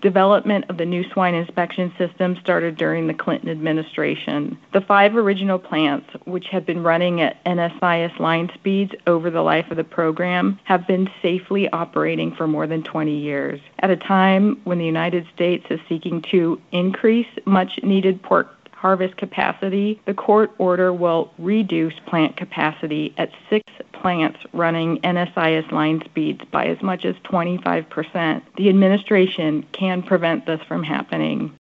Development of the new swine inspection system started during the Clinton administration. The 5 original plants, which have been running at NSIS line speeds over the life of the program, have been safely operating for more than 20 years. At a time when the United States is seeking to increase much-needed pork harvest capacity, the court order will reduce plant capacity at 6 plants running NSIS line speeds by as much as 25%. The administration can prevent this from happening.